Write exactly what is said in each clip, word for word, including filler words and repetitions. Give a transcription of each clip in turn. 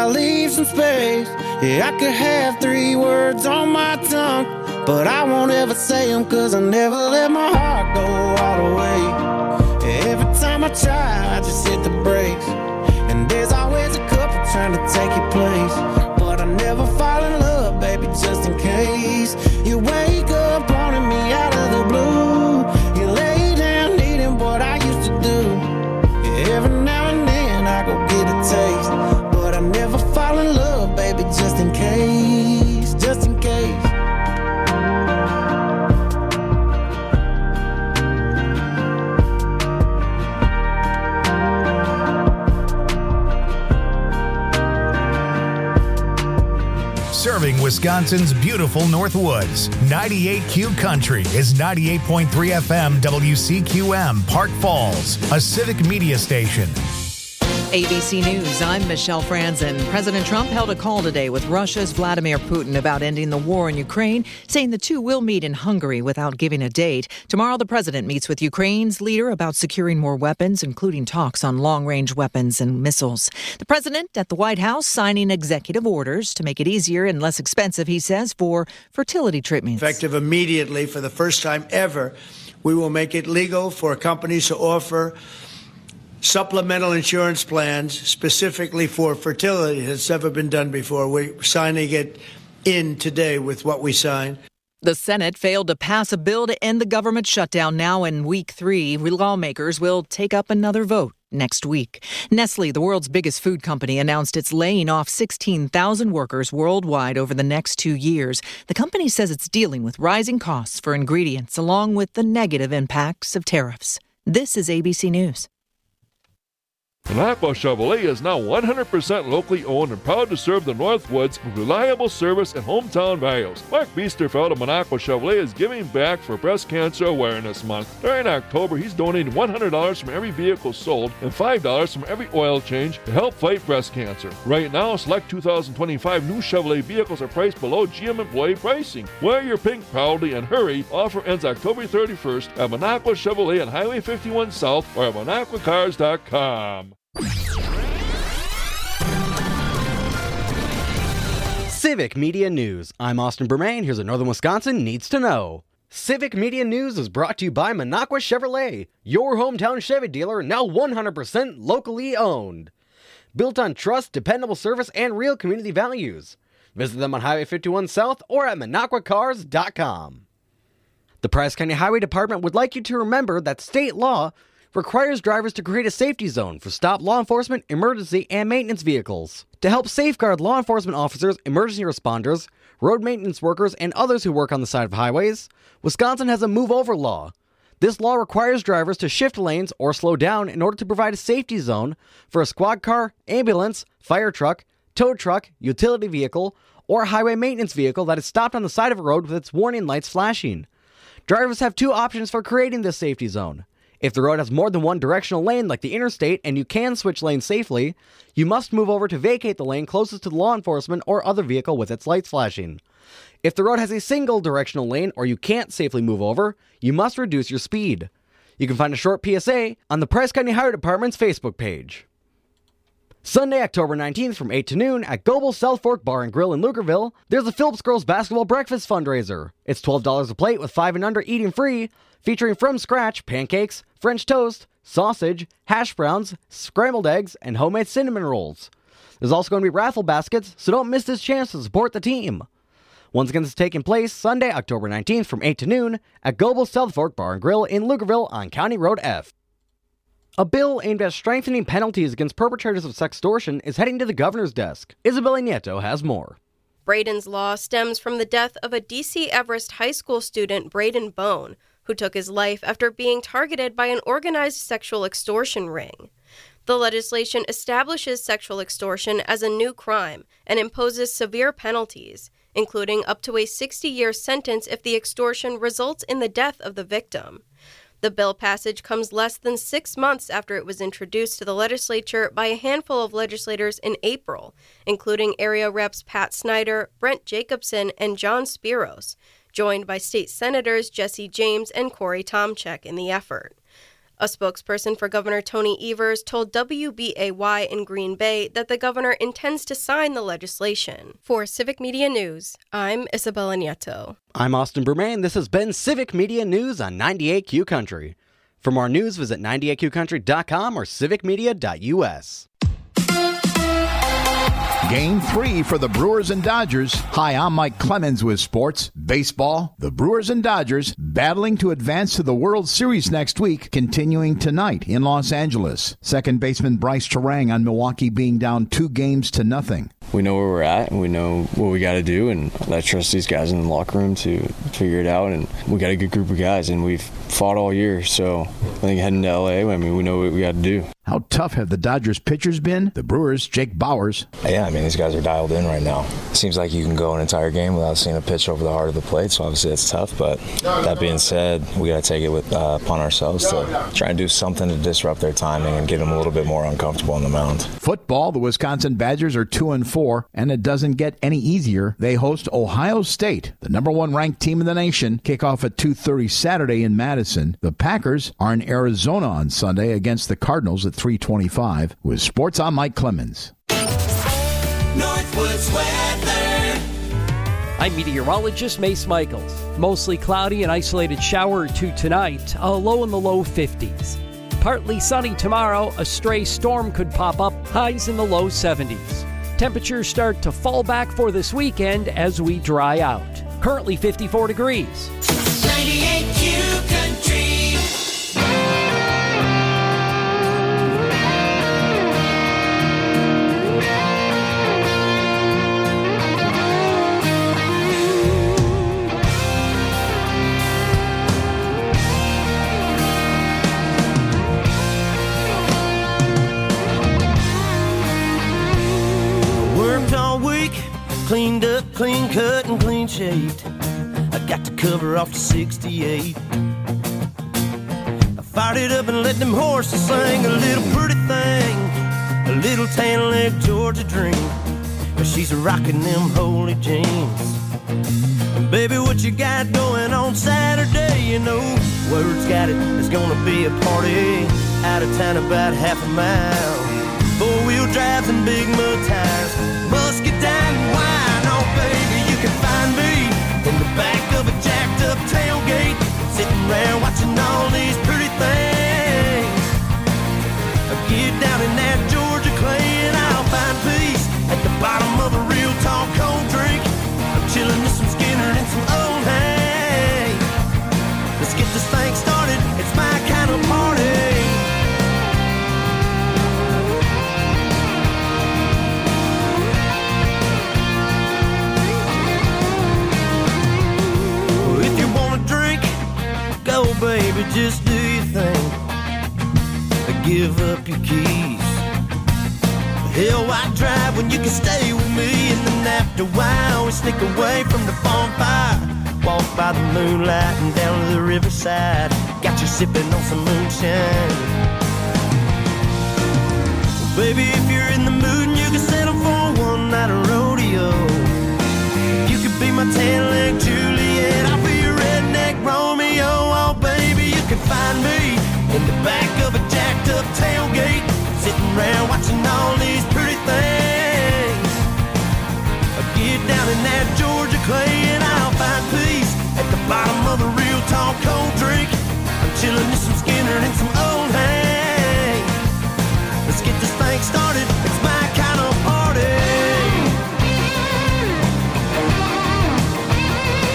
I leave some space. Yeah, I could have three words on my tongue, but I won't ever say them, cause I never let my heart go all the way. Yeah, every time I try, I just hit the brakes, and there's always a couple trying to take your place. But I never fall in love, baby, just in case. You wake up wanting me out of the blue. You lay down needing what I used to do. Yeah, every now and then I go get a taste, but I never fall in love, baby, just in case, just in case. Serving Wisconsin's beautiful Northwoods. ninety-eight Q Country is ninety-eight point three F M W C Q M, Park Falls, a civic media station. A B C News, I'm Michelle Franzen. President Trump held a call today with Russia's Vladimir Putin about ending the war in Ukraine, saying the two will meet in Hungary without giving a date. Tomorrow, the president meets with Ukraine's leader about securing more weapons, including talks on long-range weapons and missiles. The president at the White House signing executive orders to make it easier and less expensive, he says, for fertility treatments. Effective immediately, for the first time ever, we will make it legal for companies to offer supplemental insurance plans specifically for fertility. It's never been done before. We're signing it in today with what we signed. The Senate failed to pass a bill to end the government shutdown. Now in week three, lawmakers will take up another vote next week. Nestle, the world's biggest food company, announced it's laying off sixteen thousand workers worldwide over the next two years. The company says it's dealing with rising costs for ingredients along with the negative impacts of tariffs. This is A B C News. Minocqua Chevrolet is now one hundred percent locally owned and proud to serve the Northwoods with reliable service and hometown values. Mark Biesterfeld of Minocqua Chevrolet is giving back for Breast Cancer Awareness Month. During October, he's donating one hundred dollars from every vehicle sold and five dollars from every oil change to help fight breast cancer. Right now, select two thousand twenty-five new Chevrolet vehicles are priced below G M employee pricing. Wear your pink proudly and hurry. Offer ends October thirty-first at Minocqua Chevrolet on Highway fifty-one South or at minocqua cars dot com. Civic Media News. I'm Austin Bermain. Here's what Northern Wisconsin needs to know. Civic Media News is brought to you by Minocqua Chevrolet, your hometown Chevy dealer, now one hundred percent locally owned. Built on trust, dependable service, and real community values. Visit them on Highway fifty-one South or at minocqua cars dot com. The Price County Highway Department would like you to remember that state law requires drivers to create a safety zone for stop law enforcement, emergency, and maintenance vehicles. To help safeguard law enforcement officers, emergency responders, road maintenance workers, and others who work on the side of highways, Wisconsin has a move-over law. This law requires drivers to shift lanes or slow down in order to provide a safety zone for a squad car, ambulance, fire truck, tow truck, utility vehicle, or highway maintenance vehicle that is stopped on the side of a road with its warning lights flashing. Drivers have two options for creating this safety zone. If the road has more than one directional lane like the interstate and you can switch lanes safely, you must move over to vacate the lane closest to the law enforcement or other vehicle with its lights flashing. If the road has a single directional lane or you can't safely move over, you must reduce your speed. You can find a short P S A on the Price County Highway Department's Facebook page. Sunday, October nineteenth from eight to noon at Goebel South Fork Bar and Grill in Lugerville, there's a Phillips Girls Basketball Breakfast fundraiser. It's twelve dollars a plate with five and under eating free, featuring from scratch pancakes, French toast, sausage, hash browns, scrambled eggs, and homemade cinnamon rolls. There's also going to be raffle baskets, so don't miss this chance to support the team. Once again, this is taking place Sunday, October nineteenth from eight to noon at Goebel South Fork Bar and Grill in Lugerville on County Road F. A bill aimed at strengthening penalties against perpetrators of sextortion is heading to the governor's desk. Isabella Nieto has more. Braden's law stems from the death of a D C Everest High School student, Braden Bone, who took his life after being targeted by an organized sexual extortion ring. The legislation establishes sexual extortion as a new crime and imposes severe penalties, including up to a sixty-year sentence if the extortion results in the death of the victim. The bill passage comes less than six months after it was introduced to the legislature by a handful of legislators in April, including area reps Pat Snyder, Brent Jacobson, and John Spiros, joined by state senators Jesse James and Corey Tomczyk in the effort. A spokesperson for Governor Tony Evers told W B A Y in Green Bay that the governor intends to sign the legislation. For Civic Media News, I'm Isabella Nieto. I'm Austin Bermain. This has been Civic Media News on ninety-eight Q Country. For more news, visit ninety-eight q country dot com or civic media dot u s. Game three for the Brewers and Dodgers. Hi, I'm Mike Clemens with sports. Baseball, the Brewers and Dodgers battling to advance to the World Series next week, continuing tonight in Los Angeles. Second baseman Bryce Terang on Milwaukee being down two games to nothing. We know where we're at, and we know what we got to do, and I trust these guys in the locker room to figure it out, and we got a good group of guys, and we've fought all year, so I think heading to L A, I mean, we know what we got to do. How tough have the Dodgers pitchers been? The Brewers, Jake Bauers. Yeah, I mean, these guys are dialed in right now. It seems like you can go an entire game without seeing a pitch over the heart of the plate, so obviously it's tough, but that being said, we got to take it with, uh, upon ourselves to try and do something to disrupt their timing and get them a little bit more uncomfortable on the mound. Football, the Wisconsin Badgers are two and four, and it doesn't get any easier. They host Ohio State, the number one ranked team in the nation. Kickoff at two thirty Saturday in Madison. The Packers are in Arizona on Sunday against the Cardinals at three twenty-five. With sports, I'm Mike Clemens. Northwoods weather. I'm meteorologist Mace Michaels. Mostly cloudy and isolated shower or two tonight, a low in the low fifties. Partly sunny tomorrow, a stray storm could pop up, highs in the low seventies. Temperatures start to fall back for this weekend as we dry out. Currently fifty-four degrees. ninety-eight Q Country. Cleaned up, clean cut, and clean shaved. I got the cover off the sixty-eight. I fired it up and let them horses sing a little pretty thing, a little tan leg Georgia dream. But she's rocking them holy jeans. And baby, what you got going on Saturday? You know, word's got it, there's gonna be a party out of town about half a mile. Four-wheel drives and big mud tires, muscadine and wine. Oh, baby, you can find me in the back of a jacked-up tailgate, sitting around watching all these pretty things. I get down in that Georgia clay and I'll find peace at the bottom of a real tall cold drink. I'm chilling with some Skinner and some old hay. Let's get this thing started, it's my kind of party. Go, baby, just do your thing. Give up your keys. Hell, why drive when you can stay with me? And then after a while, we sneak away from the bonfire. Walk by the moonlight and down to the riverside. Got you sipping on some moonshine. Well, baby, if you're in the mood and you can settle for one night of rodeo, you could be my tan-leg Juliet, I'll be your redneck Romeo. Oh, baby, you can find me in the back of a jacked-up tailgate, sitting around watching all these pretty things. I get down in that Georgia clay and I'll find peace at the bottom of a real tall cold drink. I'm chilling with some Skinner and some old hay. Let's get this thing started, it's my kind of party.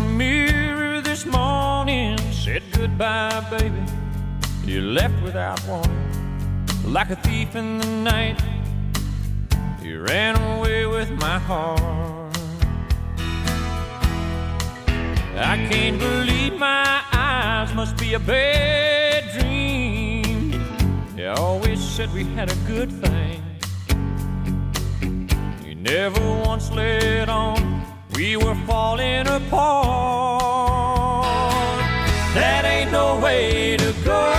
mirror this morning, said goodbye, baby. You left without warning, like a thief in the night. You ran away with my heart. I can't believe my eyes, must be a bad dream. You always said we had a good thing. You never once let on we were falling apart. That ain't no way to go.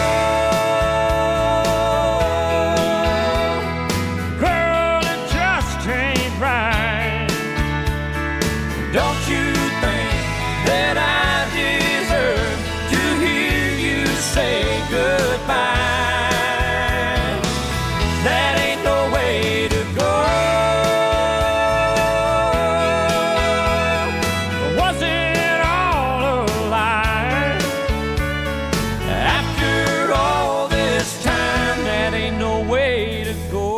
Girl, it just ain't right. Don't you think that I deserve to hear you say goodbye? That ain't no way to go. Was it all a lie? After all this time, that ain't no way to go.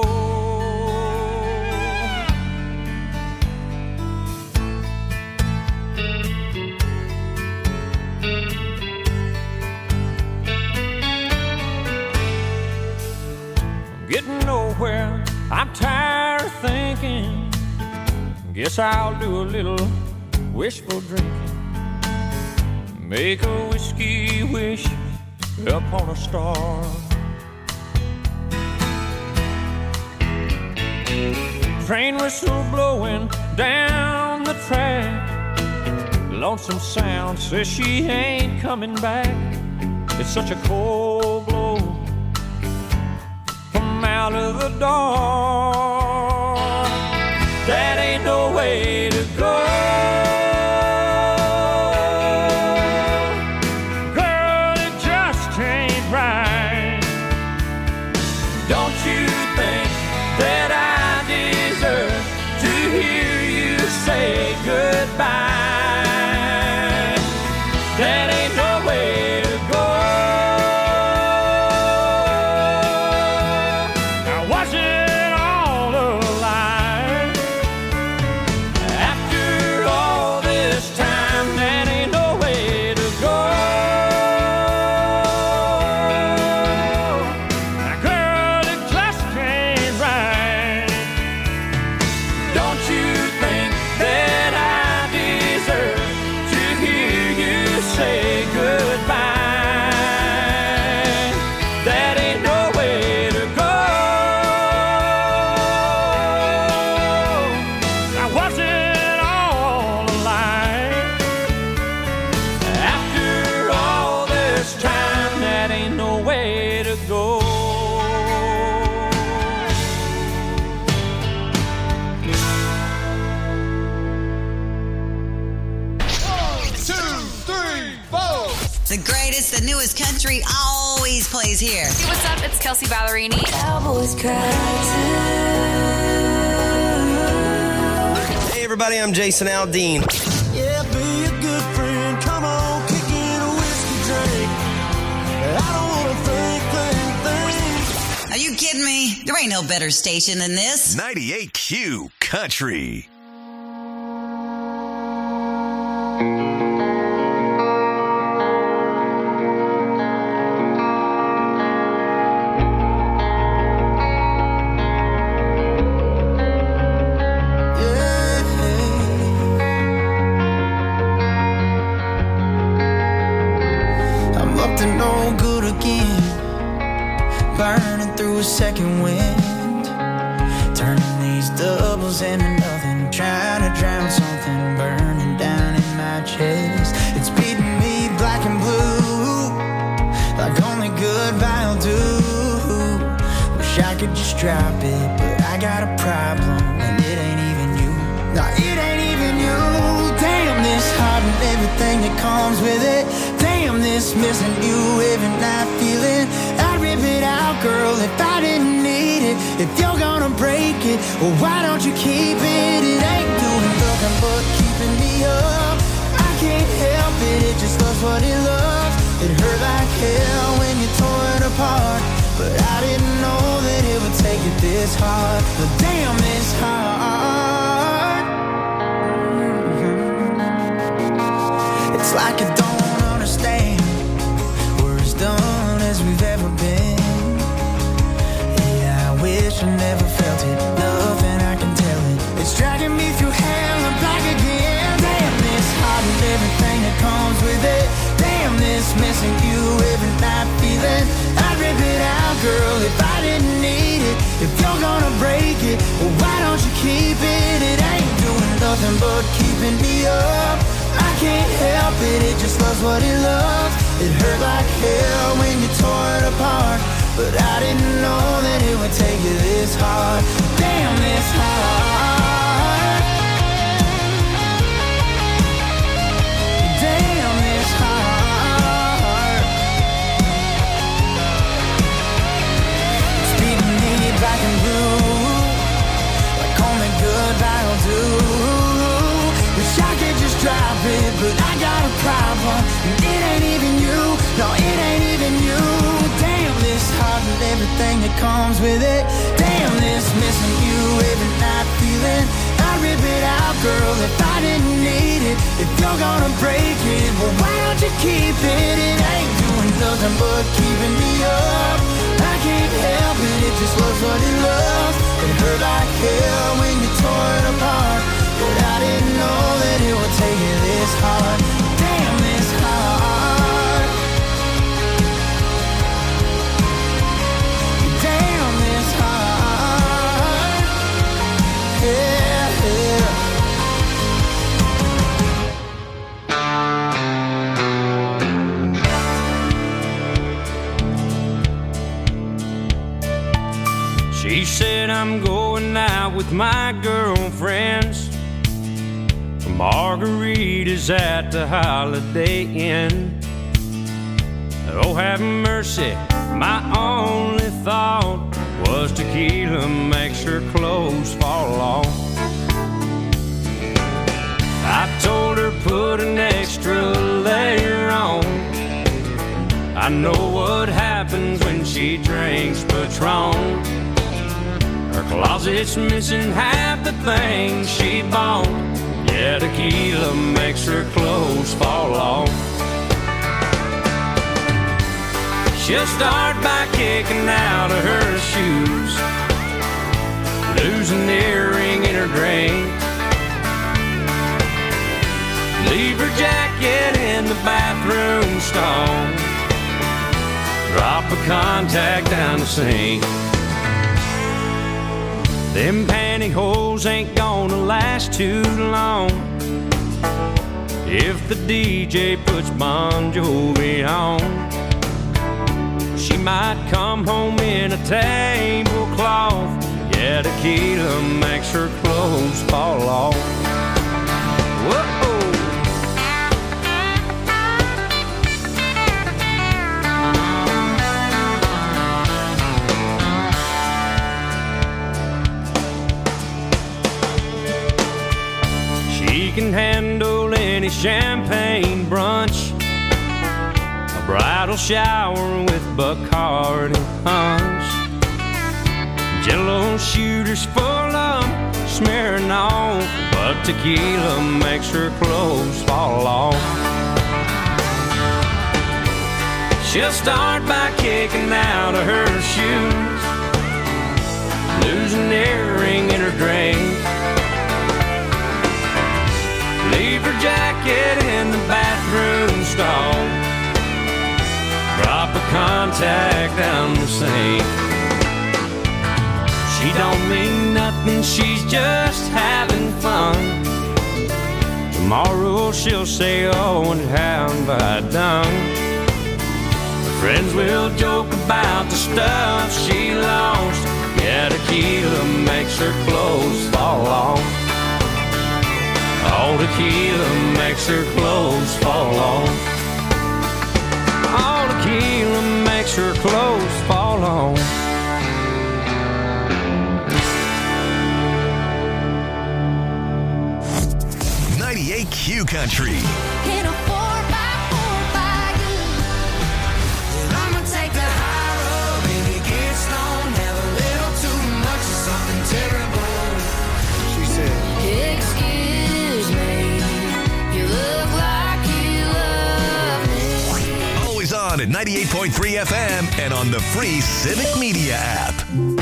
I'm getting nowhere, I'm tired of thinking. Guess I'll do a little wishful drinking. Make a whiskey wish upon a star. Train whistle blowing down the track. Lonesome sound says she ain't coming back. It's such a cold blow from out of the dark. That ain't no way to go. Girl, it just ain't right. Don't you think that I deserve to hear you say goodbye? That ain't no way to go. Now was it all a lie? After all this time, that ain't no way to go. Now girl, it just ain't right. Don't you think that I deserve to hear you say goodbye? That ain't no way to go. Now was it all a lie? After all this time, that ain't no way to go. The greatest, the newest country always plays here. Hey, what's up? It's Kelsey Ballerini. Cowboys cry Hey everybody, I'm Jason Aldean. Yeah, be a good friend. Come on, kick in a whiskey drink. I don't wanna think, think, think. Are you kidding me? There ain't no better station than this. ninety-eight Q Country. I'm up to no good again, burning through a second wind, turning these doubles into nothing, trying to drown something burning down in my chest. It's beating me black and blue, like only goodbye will do. Wish I could just drop it, but I got a problem, and it ain't even you. No, it ain't even you. Damn, this heart and everything that comes with it. Damn, this missing you every night feeling. I'd rip it out, girl, if I didn't need it. If you're gonna break it, well, why don't you keep it? It ain't doing nothing but keeping me up. I can't help it, it just loves what it loves. It hurt like hell when you tore it apart, but I didn't know that it would take it this hard. But damn, this hard. It's like I don't understand. We're as done as we've ever been. Yeah, I wish I never felt it. Nothing I can tell it. It's dragging me through hell and back again. Damn this heart and everything that comes with it. Damn this missing you every night feeling. I'd rip it out, girl, if I didn't need it. If you're gonna break it, well, why don't you keep it? It ain't doing nothing but keeping me up. I can't help it, it just loves what it loves. It hurt like hell when you tore it apart, but I didn't know that it would take you this hard. Damn this hard. Damn this hard. It's beating me back and blue, like only goodbye will do. Wish I could just drop it, but I got a problem. And it ain't even you, no, it ain't even you. Damn this heart and everything that comes with it. Damn this missing you every night feeling. I'd rip it out, girl, if I didn't need it. If you're gonna break it, well, why don't you keep it? It ain't doing nothing but keeping me up. I can't help it, it just loves what it loves. It hurt like hell when you tore it apart, but I didn't know that it would take you this hard. Damn this hard. Damn this hard. Yeah, yeah. She said I'm going out with my girlfriends for margaritas at the Holiday Inn. Oh, have mercy, my only thought was tequila makes her clothes fall off. I told her put an extra layer on. I know what happens when she drinks Patron. Her closet's missing half the things she bought. Yeah, tequila makes her clothes fall off. She'll start by kicking out of her shoes, lose an earring in her drink, leave her jacket in the bathroom stall, drop a contact down the sink. Them pantyhose ain't gonna last too long if the D J puts Bon Jovi on. She might come home in a tablecloth. Yeah, tequila makes her clothes fall off. Whoa. She can handle any champagne brunch, a bridal shower with Bacardi punch, Jello shooters full of smearing off, but tequila makes her clothes fall off. She'll start by kicking out of her shoes, lose an earring in her drink, leave her jacket in the bathroom stall, drop a contact down the sink. She don't mean nothing, she's just having fun. Tomorrow she'll say, oh, and how have I done? Her friends will joke about the stuff she lost. Yeah, tequila makes her clothes fall off. All tequila makes her clothes fall off. All tequila makes her clothes fall off. ninety-eight Q Country. In a four by four by you. And I'ma take the high road, baby, get stoned, have a little too much of something terrible. She said, excuse me, you look like you at ninety-eight point three F M and on the free Civic Media app.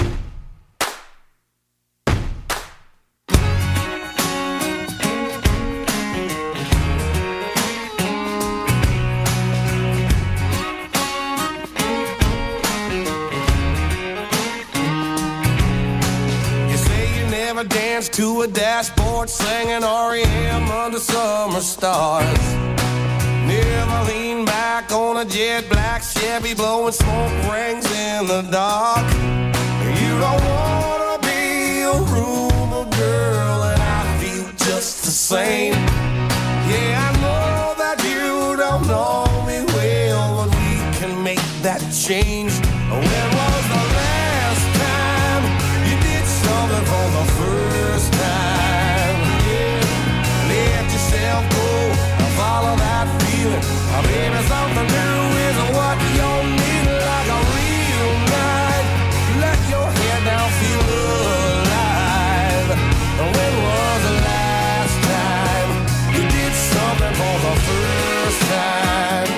To a dashboard singing R E M under summer stars. Never lean back on a jet black Chevy blowing smoke rings in the dark. You don't wanna be a rumor girl, and I feel just the same. Yeah, I know that you don't know me well, but we can make that change. When was the last time you did something for the first time? Yeah, let yourself go and follow that feeling. Oh, baby, something new is what you need, like a real night. Let your head down, feel alive. When was the last time you did something for the first time?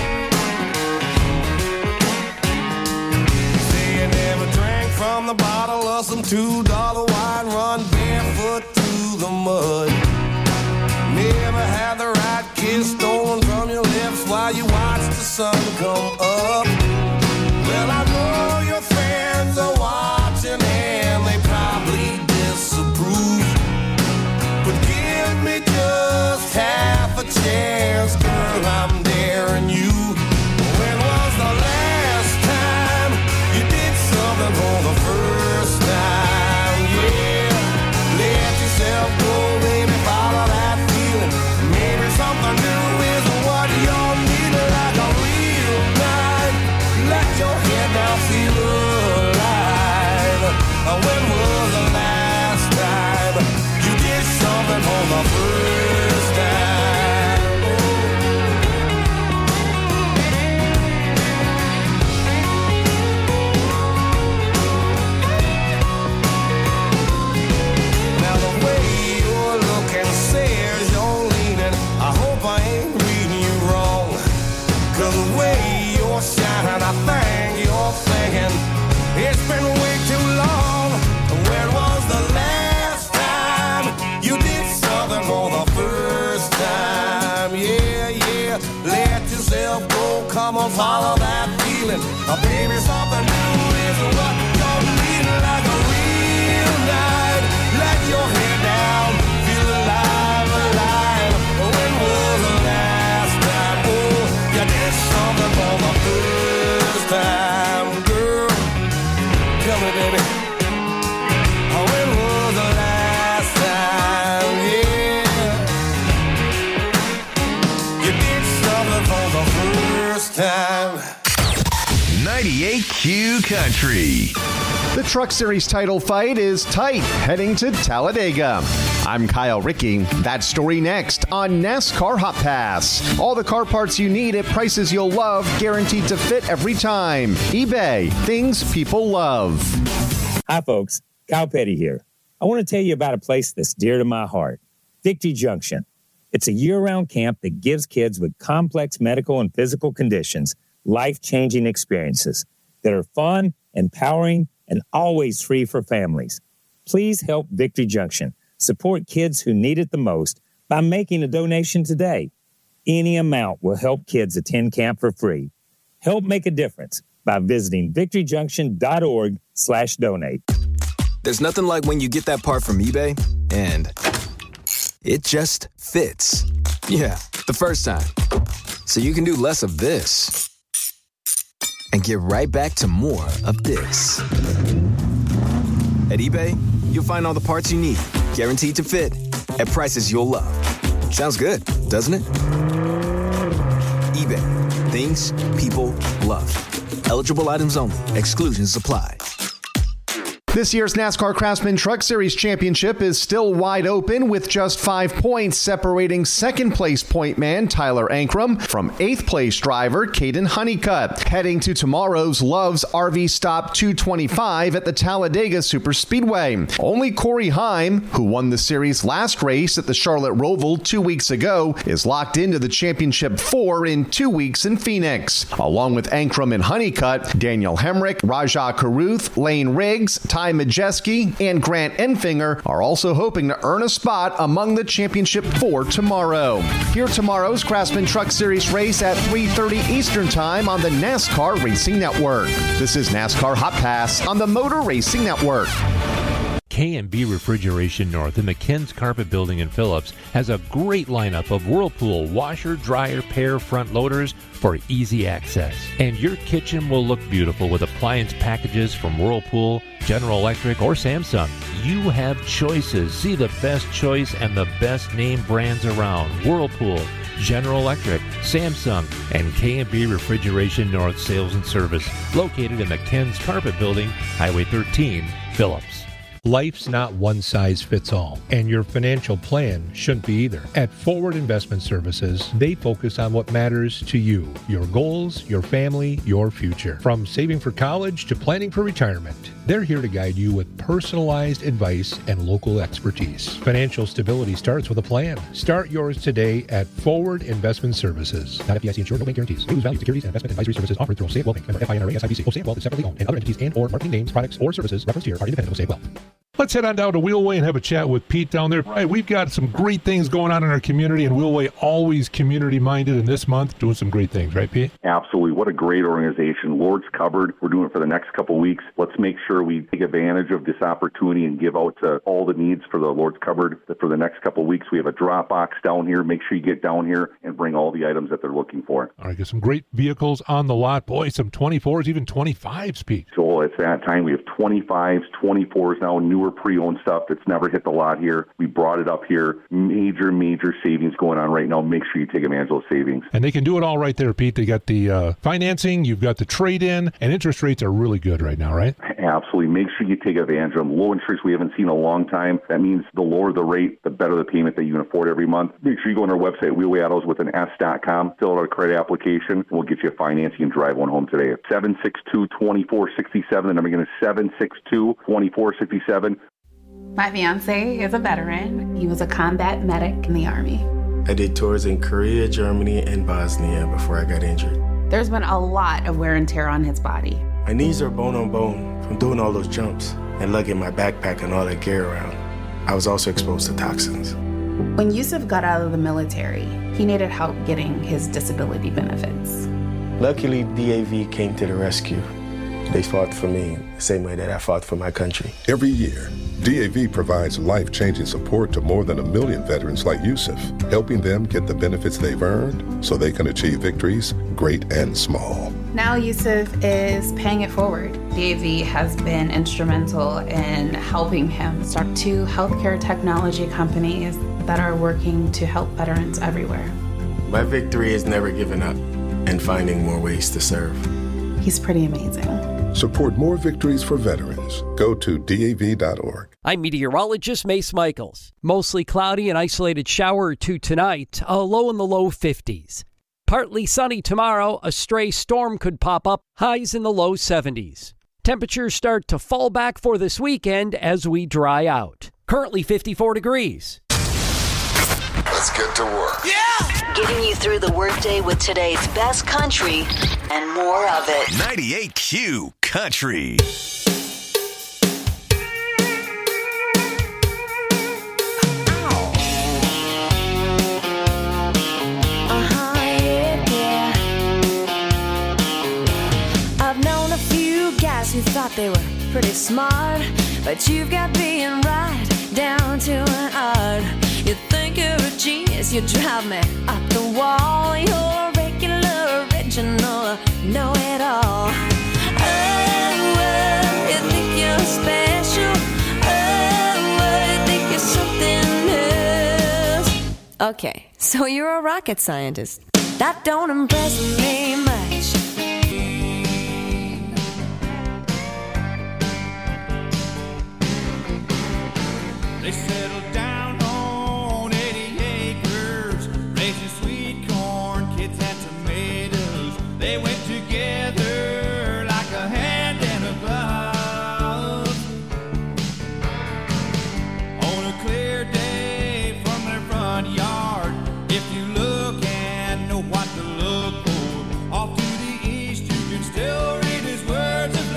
Say you never drank from the bottle of some two dollar wine, run barefoot through the mud. Never had the right kiss stolen from your lips while you watch the sun come up. Well, I know your friends are watching and they probably disapprove, but give me just half a chance, girl, I'm daring you. When was the last time you did something for the first time? Yeah, let yourself go, baby, follow that feeling. Maybe something new is what you need, like a real night. Let your head down, feel alive. When was the last time you did something for the first time? Now the way you're looking says you're leaning. I hope I ain't reading you wrong, 'cause the way you're shining, I think you're thinking it's been way too long. When was the last time you did something for the first time? Yeah, yeah, let yourself go, come on, follow that feeling. Oh, baby, something new is what you're needing, like a real night. Let your head down, feel alive, alive. When was the last time, oh, you did something for the first time, girl? Tell me, baby. Oh, when was the last time, yeah, you did something for the first time? ninety-eight Q Country. The Truck Series title fight is tight, heading to Talladega. I'm Kyle Rickey. That story next on NASCAR Hot Pass. All the car parts you need at prices you'll love, guaranteed to fit every time. eBay, things people love. Hi, folks. Kyle Petty here. I want to tell you about a place that's dear to my heart, Victory Junction. It's a year-round camp that gives kids with complex medical and physical conditions life-changing experiences that are fun, empowering, and always free for families. Please help Victory Junction support kids who need it the most by making a donation today. Any amount will help kids attend camp for free. Help make a difference by visiting victoryjunction.org slash donate. There's nothing like when you get that part from eBay and it just fits. Yeah, the first time. So you can do less of this and get right back to more of this. At eBay, you'll find all the parts you need, guaranteed to fit, at prices you'll love. Sounds good, doesn't it? eBay, things people love. Eligible items only. Exclusions apply. This year's NASCAR Craftsman Truck Series Championship is still wide open with just five points separating second place point man Tyler Ankrum from eighth place driver Caden Honeycutt. Heading to tomorrow's Love's R V Stop two twenty-five at the Talladega Superspeedway. Only Corey Heim, who won the series last race at the Charlotte Roval two weeks ago, is locked into the championship four in two weeks in Phoenix. Along with Ankrum and Honeycutt, Daniel Hemrick, Rajah Caruth, Lane Riggs, Ty Majeski, and Grant Enfinger are also hoping to earn a spot among the championship four tomorrow. Hear tomorrow's Craftsman Truck Series race at three thirty Eastern Time on the NASCAR Racing Network. This is NASCAR Hot Pass on the Motor Racing Network. K and B Refrigeration North in the Ken's Carpet Building in Phillips has a great lineup of Whirlpool washer, dryer, pair front loaders for easy access. And your kitchen will look beautiful with appliance packages from Whirlpool, General Electric, or Samsung. You have choices. See the best choice and the best name brands around. Whirlpool, General Electric, Samsung, and K and B Refrigeration North Sales and Service, located in the Ken's Carpet Building, Highway thirteen, Phillips. Life's not one size fits all, and your financial plan shouldn't be either. At Forward Investment Services, they focus on what matters to you, your goals, your family, your future. From saving for college to planning for retirement, they're here to guide you with personalized advice and local expertise. Financial stability starts with a plan. Start yours today at Forward Investment Services. Not F D I C insured, no bank guarantees. May lose value. Securities and investment advisory services offered through Osaic Wealth Bank. Member F I N R A S I B C. Osaic Wealth is separately owned, and other entities and or marketing names, products, or services referenced here are independent of Osaic Wealth. Let's head on down to Wheelway and have a chat with Pete down there. Right, we've got some great things going on in our community, and Wheelway always community-minded, and this month doing some great things, right, Pete? Absolutely. What a great organization. Lord's Cupboard. We're doing it for the next couple of weeks. Let's make sure we take advantage of this opportunity and give out to all the needs for the Lord's Cupboard for the next couple of weeks. We have a drop box down here. Make sure you get down here and bring all the items that they're looking for. All right, got some great vehicles on the lot. Boy, some twenty-fours, even twenty-fives, Pete. So it's that time. We have twenty-fives, twenty-fours now, newer pre-owned stuff that's never hit the lot here. We brought it up here. Major, major savings going on right now. Make sure you take advantage of those savings. And they can do it all right there, Pete. They got the uh, financing, you've got the trade-in, and interest rates are really good right now, right? Absolutely. Make sure you take advantage of them. Low interest we haven't seen in a long time. That means the lower the rate, the better the payment that you can afford every month. Make sure you go on our website, Wheelway Autos with an S dot com, fill out a credit application, and we'll get you financing and drive one home today. seven six two, two four six seven. The number again is seven six two, two four six seven. My fiance is a veteran. He was a combat medic in the Army. I did tours in Korea, Germany, and Bosnia before I got injured. There's been a lot of wear and tear on his body. My knees are bone on bone from doing all those jumps and lugging my backpack and all that gear around. I was also exposed to toxins. When Yusuf got out of the military, he needed help getting his disability benefits. Luckily, D A V came to the rescue. They fought for me the same way that I fought for my country. Every year, D A V provides life-changing support to more than a million veterans like Yusuf, helping them get the benefits they've earned so they can achieve victories, great and small. Now Yusuf is paying it forward. D A V has been instrumental in helping him start two healthcare technology companies that are working to help veterans everywhere. My victory is never giving up and finding more ways to serve. He's pretty amazing. Support more victories for veterans. Go to D A V dot org. I'm meteorologist Mace Michaels. Mostly cloudy and isolated shower or two tonight, a low in the low fifties. Partly sunny tomorrow, a stray storm could pop up, highs in the low seventies. Temperatures start to fall back for this weekend as we dry out. Currently fifty-four degrees. Let's get to work. Yeah! Getting you through the workday with today's best country and more of it. ninety-eight Q Country. Uh-huh, yeah, yeah. I've known a few guys who thought they were pretty smart, but you've got being right down to an art. You think you're a genius, you drive me up the wall. You're a regular, original, know-it-all. Oh, oh, you think you're special. Oh, oh, you think you're something else. Okay, so you're a rocket scientist. That don't impress me much. They settled down on eighty acres, raising sweet corn, kids and tomatoes. They went together like a hand and a glove. On a clear day from their front yard, if you look and know what to look for, off to the east you can still read his words of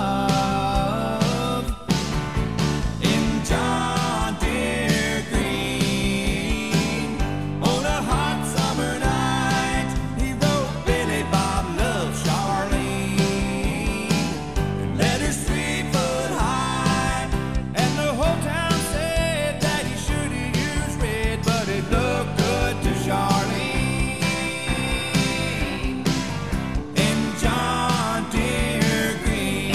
love. In John Deere Green, on a hot summer night, he wrote Billy Bob loves Charlene, and letters three foot high, and the whole town said that he should have used red, but it looked good to Charlene. In John Deere Green.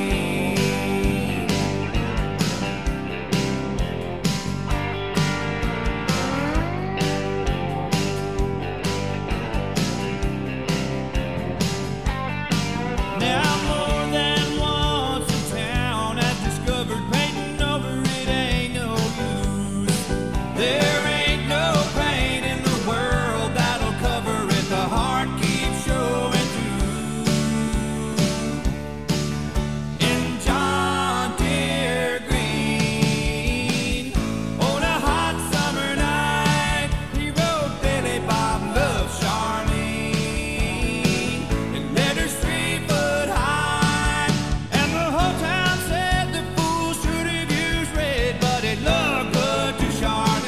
Now more than once in town I've discovered painting over it ain't no use. There ain't no paint in the world that'll cover it. The heart keeps showing through. In John Deere Green, on a hot summer night, he wrote Billy Bob loves Charlene, and letters three foot high, and the whole town said the fool should have used red, but it looked good to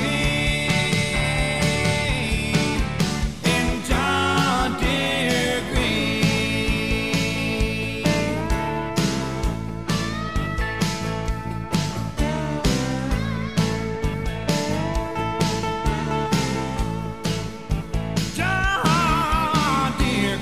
Charlene. In John Deere Green. John Deere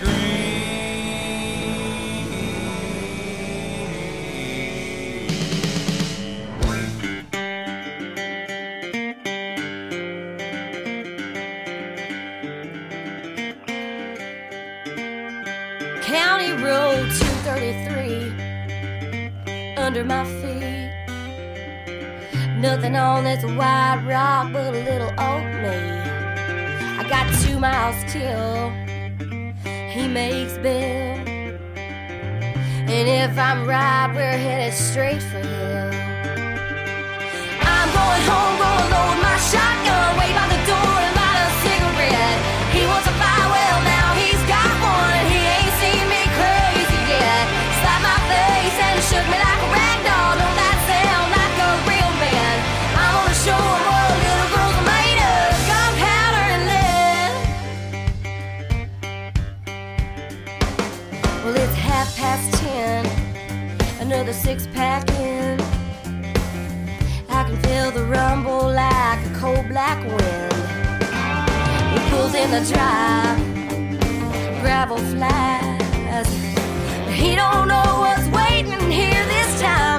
County Road two thirty-three under my feet. Nothing on this white rock but a little old me. I got two miles till he makes Bill. And if I'm right, we're headed straight for him. I'm going home, gonna load my shotgun, wait by the door and light a cigarette. He wants a fire, well now he's got one, and he ain't seen me crazy yet. Slapped my face and shook me like a rag doll. Don't that sound like a real man? I'm gonna show him what little girls are made of, gunpowder and lead. Well, it's half past ten, another six pack in. I can feel the rumble like a cold black wind. He pulls in the drive, gravel flies. He don't know what's waiting here this time.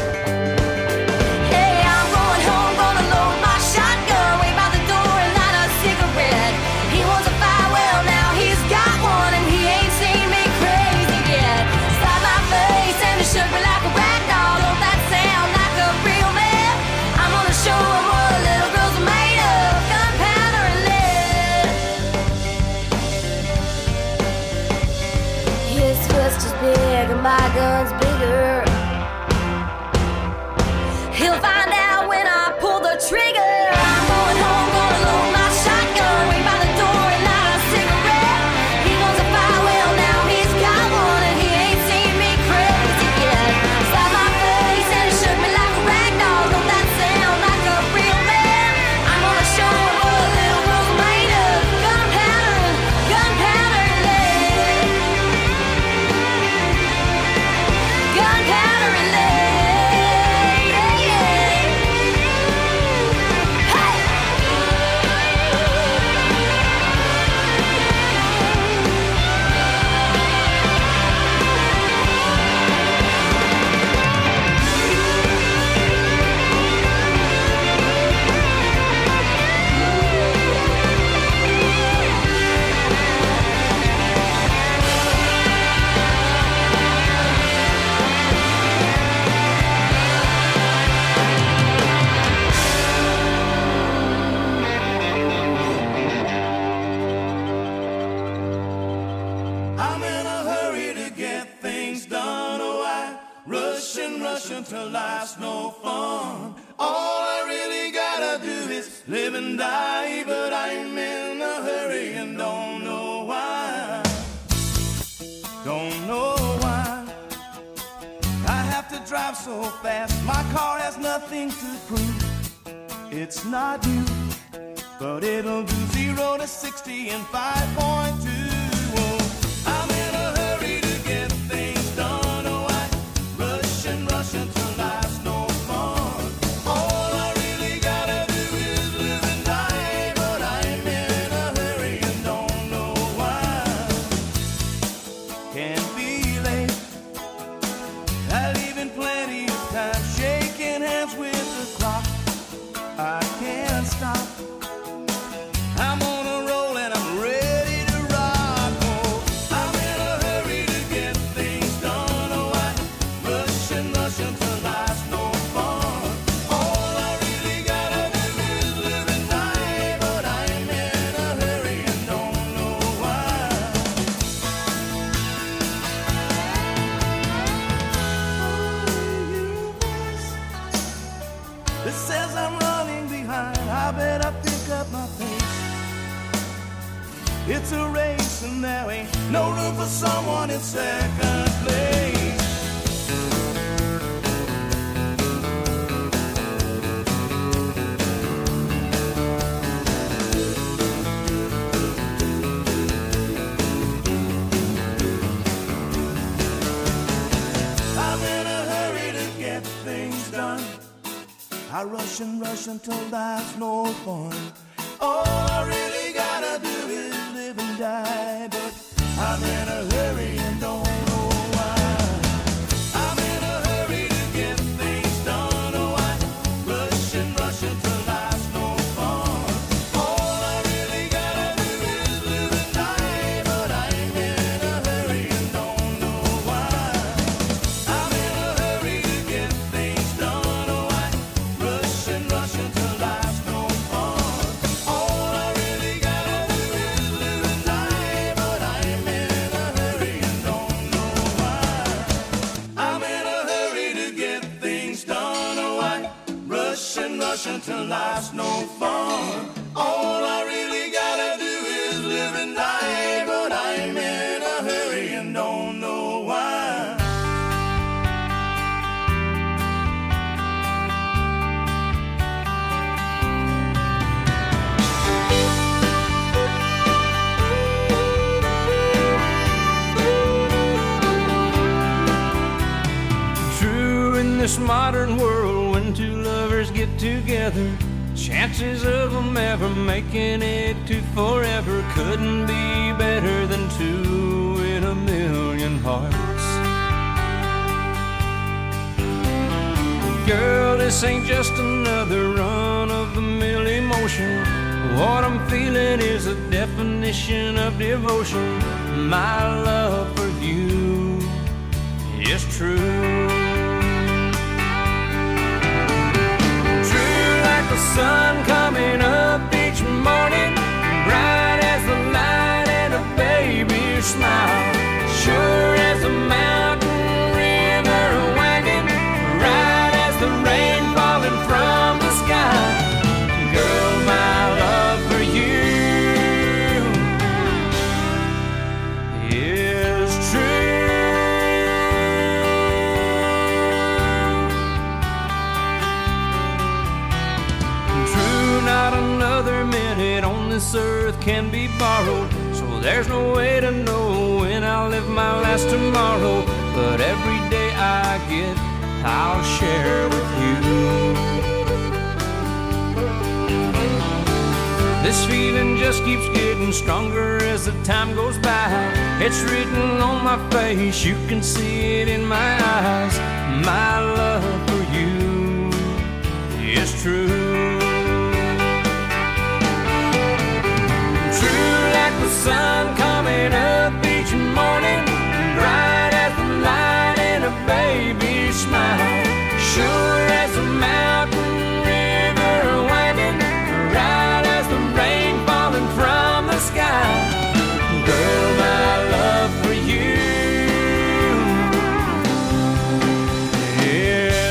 Hey, I'm going home, gonna load my shotgun, wait by the door and light a cigarette. He wants a fire, well now he's got one, and he ain't seen me crazy yet. Slapped my face and he shook me like a rag doll. Don't that sound like a real man? I'm gonna show him what little girls are made of, gunpowder and lead. His fist is big and my gun's bigger. He'll find out when I pull the trigger. I'm going home, gonna load my shotgun, wait by the door and light a cigarette. He wants a fire, well now he's got one, and he ain't seen me crazy yet. Slapped my face and he shook me like a rag doll. Don't that sound like a real man? I'm gonna show him what little girls are made of, gunpowder, gunpowder and lead. Gunpowder and lead, yeah, yeah. rushing till life's no fun. All I really gotta do is live and die, but I'm in a hurry and don't know why. Don't know why I have to drive so fast. My car has nothing to prove. It's not new, but it'll do zero to sixty in five point two. I'm in a hurry to get things done. Oh, I rush and rush until life's no fun. All I really gotta do is live and die, but I'm in a hurry and don't know why. Can't be late. I leave in plenty of time, shaking hands with the clock. I can't stop. I'm on a roll and I'm ready to rock. Oh, I'm in a hurry to get things done. Oh, I rush and rush until life's no fun. All I really gotta do is live and die, but I'm in a hurry and don't know why. It says I'm running behind. I better pick up my pace. It's a race and there ain't no room for someone in second place. I'm in a hurry to get things done. I rush and rush until life's no fun. All I really gotta do is live and die, but I'm in a hurry and don't know why. I'm in a hurry to get things done. Oh, I rush and rush until life's no fun. All I really gotta do is live and die, but I'm in a hurry and don't know why. I'm in a hurry to get things done. Oh, I rush and rush until life's no fun. All I really gotta do is live and die, but I'm in a hurry and don't know why. I'm in a hurry to get things done. Oh, I rush and rush until life's no fun. All I really gotta do is live and die, but I'm in a hurry and don't know why. True, in this modern world, when two lovers get together, chances of them ever making it to forever couldn't be better than two in a million hearts. Girl, this ain't just another run-of-the-mill emotion. What I'm feeling is a definition of devotion. My love for you is true. True like the sun coming up each morning, bright as the light in a baby's smile, sure as a mountain river wagging, right as the rain falling from the sky. Girl, my love for you is true. True, not another minute on this earth can be borrowed, so there's no way to know when I'll live my last tomorrow. But every day I get, I'll share with you. This feeling just keeps getting stronger as the time goes by. It's written on my face, you can see it in my eyes. My love for you is true. True like the sun coming up each morning, bright as the light in a baby's smile, sure as a mountain river winding, right as the rain falling from the sky. Girl, my love for you is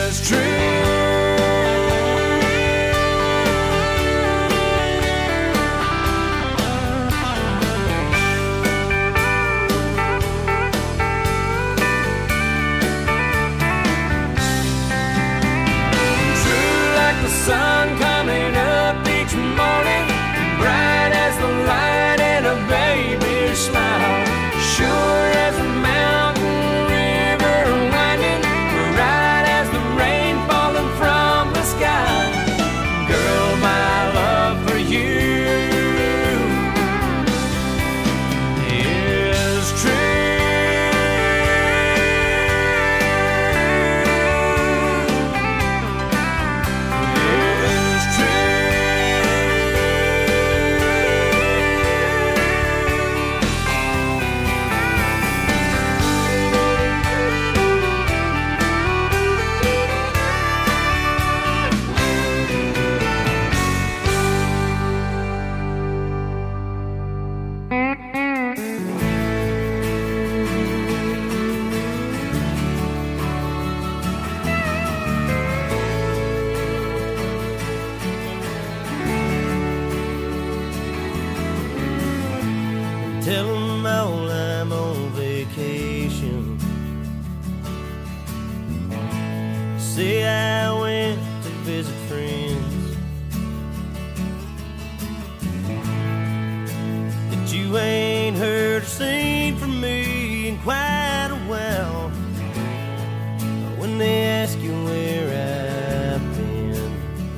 seen from me in quite a while. When they ask you where I've been,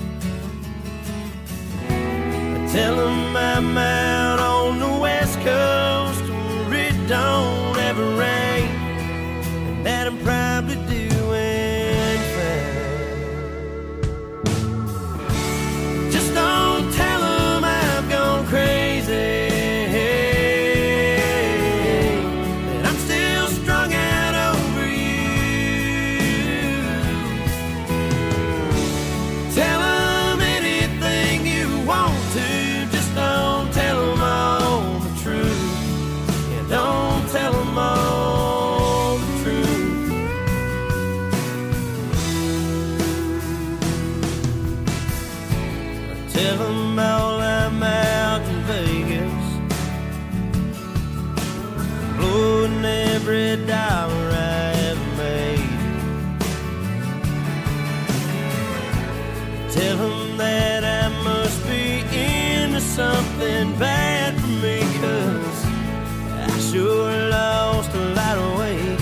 I tell them I'm out on the west coast where it don't ever rain, and that I'm probably doing fine. Just don't tell them I've gone crazy. Tell them all I'm out in Vegas, blowing every dollar I ever made. Tell them that I must be into something bad for me, 'cause I sure lost a lot of weight.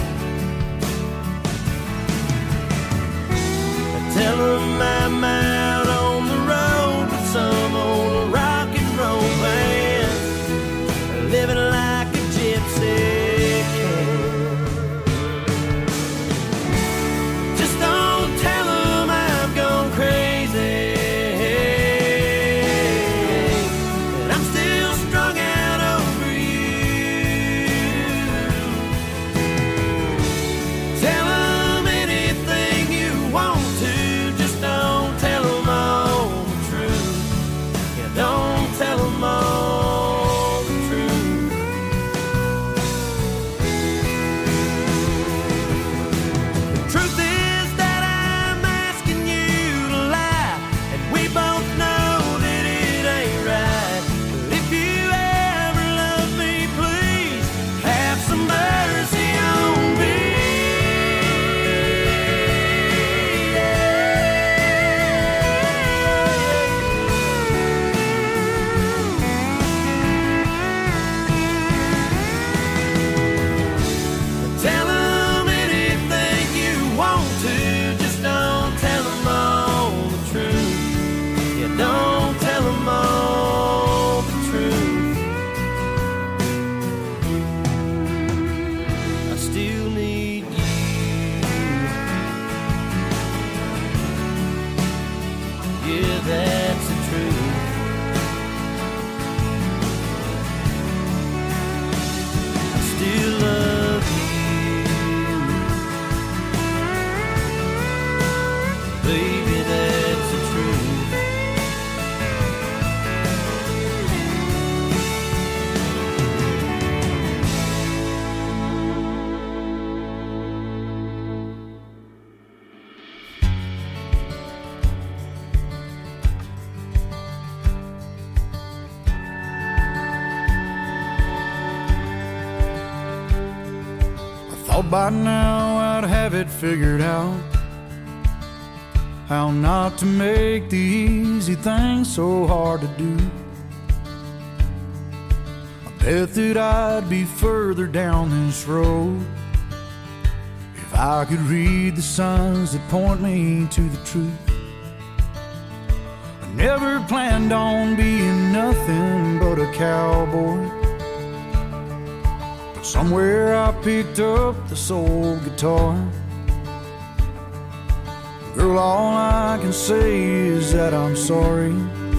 Tell them I'm out on the road with some old rock and roll band, living like a gypsy can. Just don't tell them I've gone crazy, and I'm still strung out over you. Tell them anything you want to, just don't tell them all the truth. Yeah, don't tell them all the truth. The truth is that I'm asking you to lie, and we both know that it ain't right. But if you ever love me, please have some mercy on me. Tell them anything you want to, just don't tell them all the truth. Yeah, don't tell them all the truth. I still need you. Yeah, that's the truth. I still love you. Baby, that's the truth. Thought by now I'd have it figured out, how not to make the easy things so hard to do. I bet that I'd be further down this road if I could read the signs that point me to the truth. I never planned on being nothing but a cowboy, but somewhere I picked up this old guitar. Girl, all I can say is that I'm sorry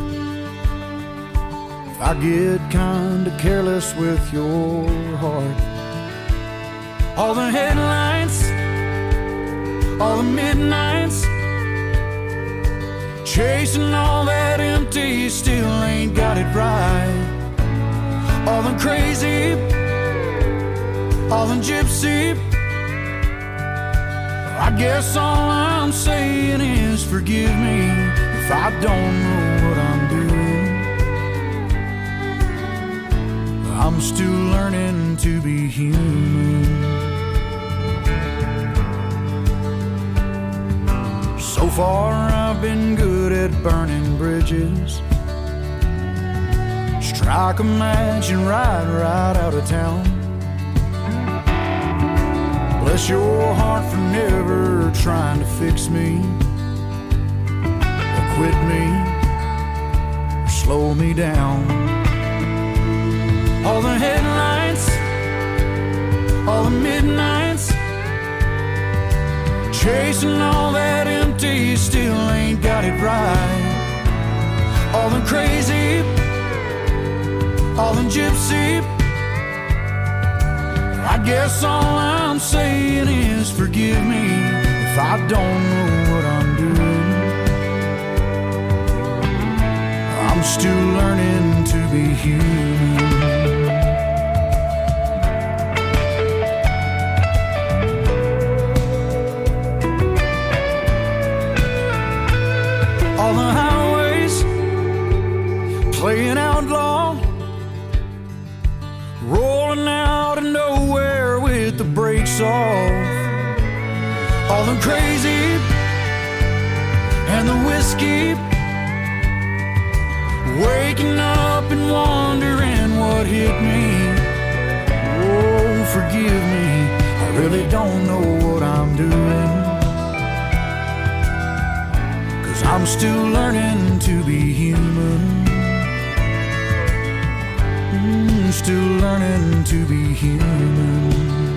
if I get kinda careless with your heart. All the headlights, all the midnights, chasing all that empty, still ain't got it right. All the crazy, all the gypsy, I guess all I'm saying is forgive me if I don't know what I'm doing. I'm still learning to be human. So far I've been good at burning bridges, strike a match and ride right out of town. Bless your heart for never trying to fix me, or quit me, or slow me down. All the headlights, all the midnights, chasing all that empty, still ain't got it right. All the crazy, all the gypsy, I guess all I'm saying is forgive me if I don't know what I'm doing. I'm still learning to be human. All the highways playing outlaw, rolling out of nowhere with the brakes off. All the crazy and the whiskey, waking up and wondering what hit me. Oh, forgive me, I really don't know what I'm doing, 'cause I'm still learning to be human. Mm, still learning to be human.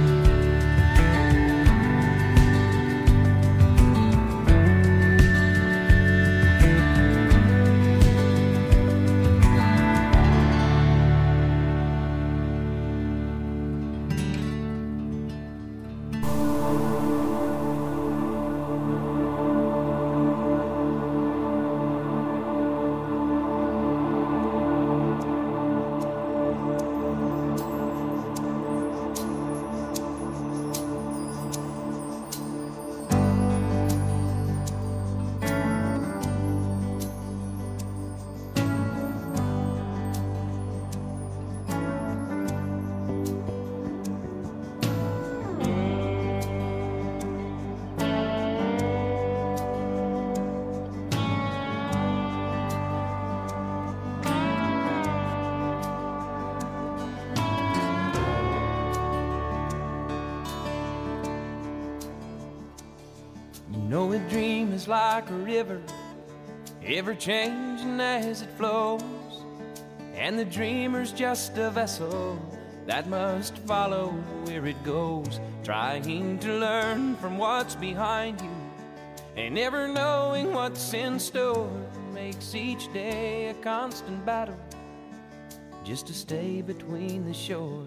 know a dream is like a river, ever changing as it flows, and the dreamer's just a vessel that must follow where it goes, trying to learn from what's behind you, and never knowing what's in store makes each day a constant battle just to stay between the shores.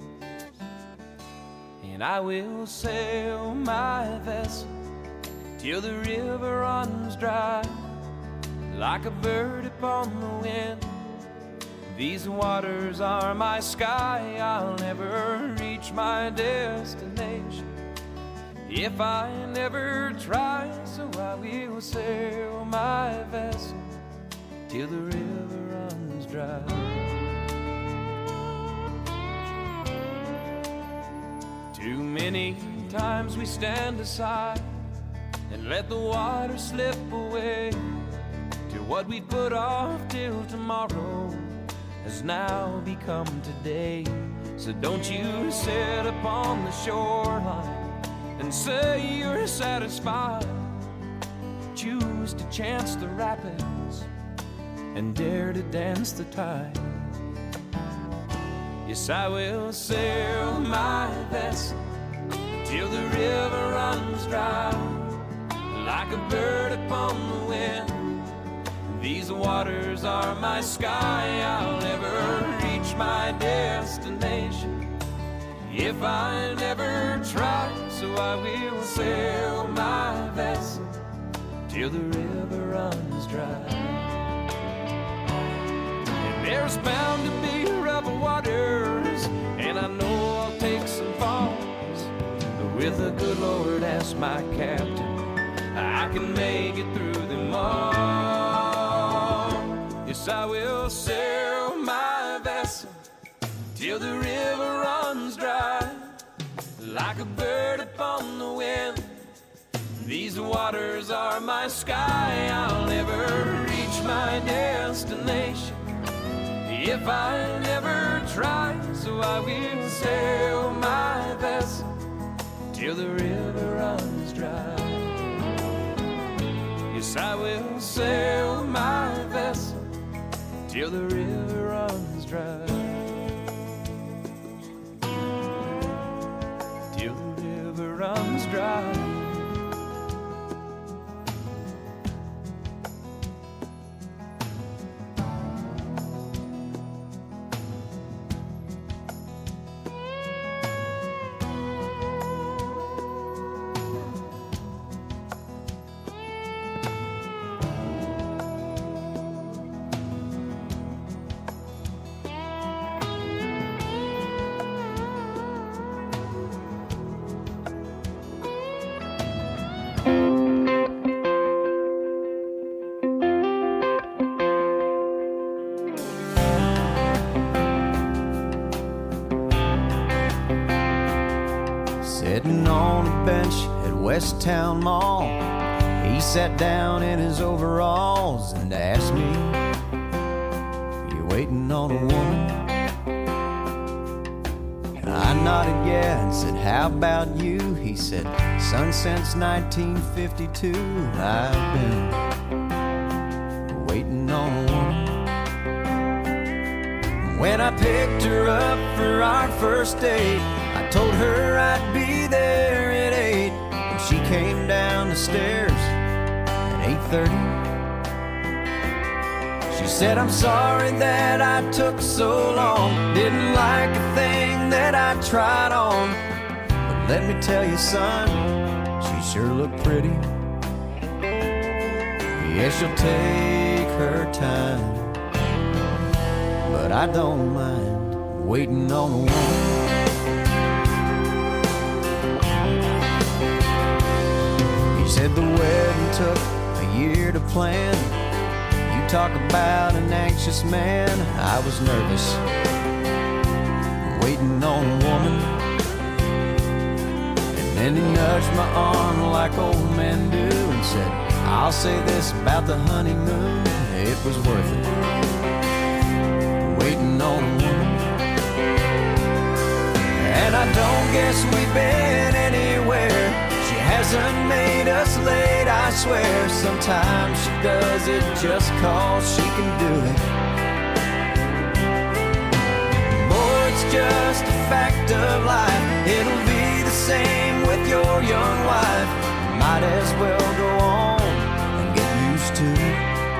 And I will sail my vessel till the river runs dry, like a bird upon the wind. These waters are my sky, I'll never reach my destination if I never try. So I will sail my vessel till the river runs dry. Too many times we stand aside and let the water slip away, till what we put off till tomorrow has now become today. So don't you sit upon the shoreline and say you're satisfied. Choose to chance the rapids and dare to dance the tide. Yes, I will sail my vessel till the river runs dry, like a bird upon the wind. These waters are my sky, I'll never reach my destination if I never try. So I will sail my vessel till the river runs dry. And there's bound to be rough waters, and I know I'll take some falls, but with the good Lord as my captain, I can make it through them all. Yes, I will sail my vessel till the river runs dry, like a bird upon the wind. These waters are my sky, I'll never reach my destination if I never try. So I will sail my vessel till the the river runs dry. Yes, I will sail my vessel till the river runs dry. Till the river runs dry. Sitting on a bench at West Town Mall, he sat down in his overalls and asked me, "You waiting on a woman?" I nodded yeah and said, "How about you?" He said, "Son, since nineteen fifty-two I've been waiting on a woman." When I picked her up for our first date, I told her I'd be there at eight, and she came down the stairs at eight thirty. She said, "I'm sorry that I took so long, didn't like a thing that I tried on, but let me tell you, son, she sure looked pretty. Yeah, she'll take her time, but I don't mind waiting on a woman." He said the wedding took a year to plan. You talk about an anxious man. I was nervous, waiting on a woman. And then he nudged my arm like old men do and said, "I'll say this about the honeymoon, it was worth it, waiting on a woman." And I don't guess we've been anywhere. She hasn't made us late, I swear. Sometimes she does it just cause she can do it. Boy, it's just a fact of life. It'll be the same with your young wife. You might as well go on and get used to it.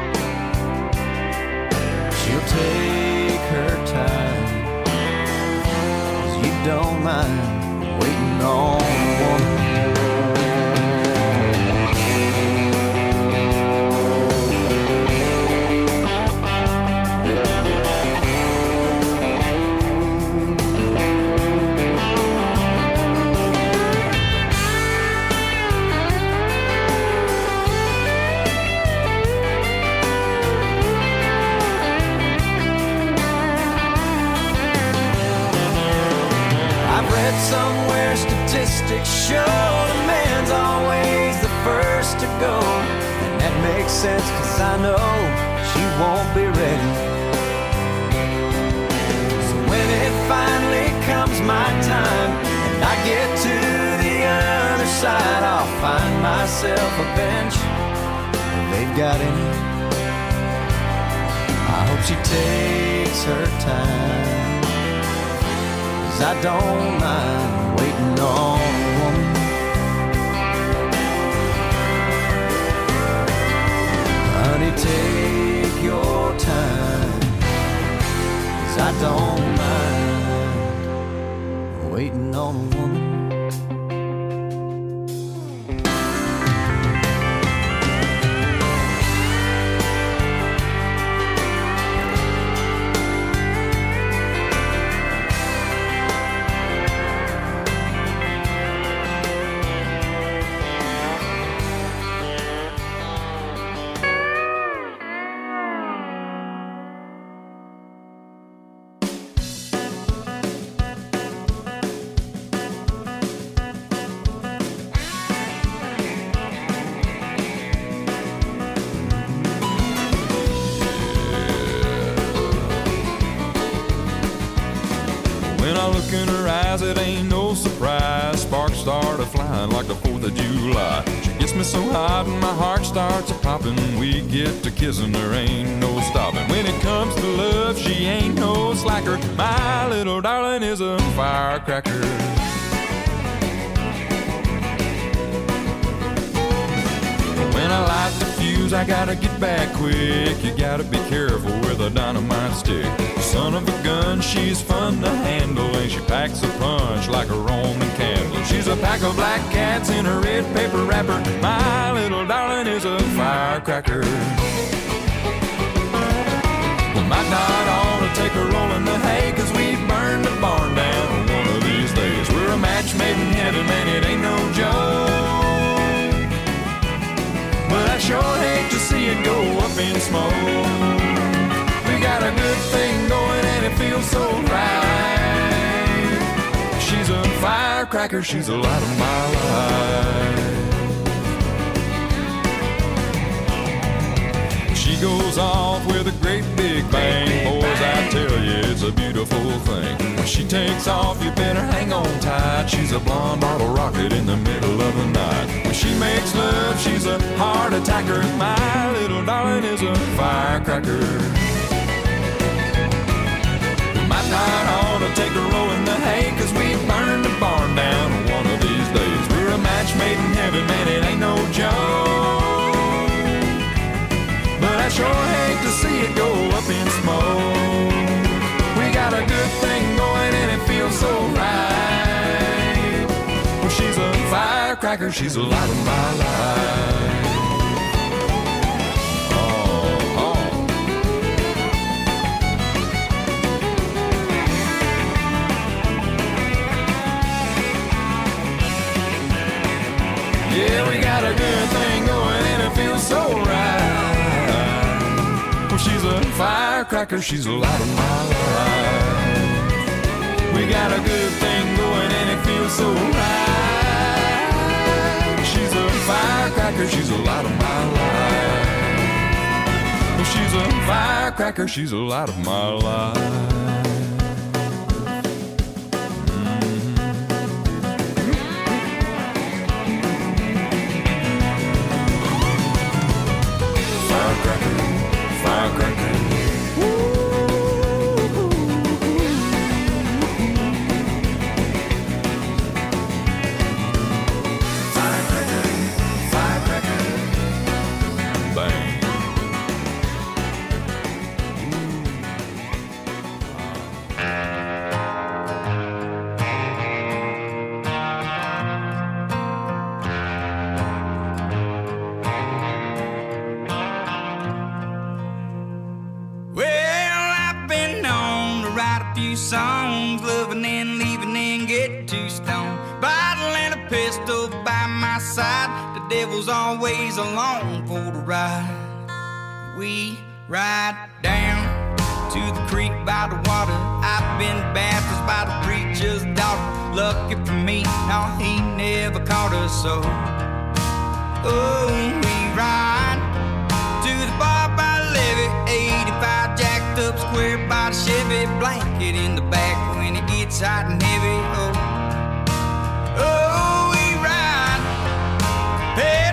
She'll take her time, 'cause you don't mind waiting on a woman. Somewhere statistics show the man's always the first to go. And that makes sense, 'cause I know she won't be ready. So when it finally comes my time and I get to the other side, I'll find myself a bench if they've got any. I hope she takes her time, 'cause I don't mind waiting on a woman. Honey, take your time, 'cause I don't mind waiting on a woman. When I look in her eyes, it ain't no surprise. Sparks start a flying shine like the fourth of July. She gets me so hot and my heart starts a-popping. We get to kissing, there ain't no stopping. When it comes to love, she ain't no slacker. My little darling is a firecracker. When I light the fuse, I gotta get back quick. You gotta be careful with a dynamite stick. Son of a gun, she's fun to handle, and she packs a punch like a Roman candle. She's a pack of black cats in a red paper wrapper. My little darling is a firecracker. We might not ought to take a roll in the hay, 'cause we burn the barn down one of these days. We're a match made in heaven, man, it ain't no joke. But I sure hate to see it go up in smoke. We got a good thing going and it feels so right. She's a firecracker, she's the light of my life. She goes off with a great big bang. Boys, I tell you, it's a beautiful thing. When she takes off, you better hang on tight. She's a blonde bottle rocket in the middle of the night. When she makes love, she's a heart attacker. My little darling is a firecracker. We might not ought to take a roll in the hay, 'cause we burn the barn down one of these days. We're a match made in heaven, man, it ain't no joke. But I sure hate to see it go up in smoke. We got a good thing going and it feels so right. Well, she's a firecracker, she's the light of my life. Oh, oh. Yeah, we got a good thing going and it feels so right. Well, she's a firecracker, she's the light of my life. We got a good thing going and it feels so right. She's a firecracker, she's the light of my life. Well, she's a firecracker, she's the light of my life. Songs, loving and leaving and get too stoned. Bottle and a pistol by my side. The devil's always along for the ride. We ride down to the creek by the water. I've been baptized by the preacher's daughter. Lucky for me, no, he never caught us so. Oh, we ride to the bar by the levee, eighty-five jacked up square by the Chevy, blanket in the back when it gets hot and heavy. Oh,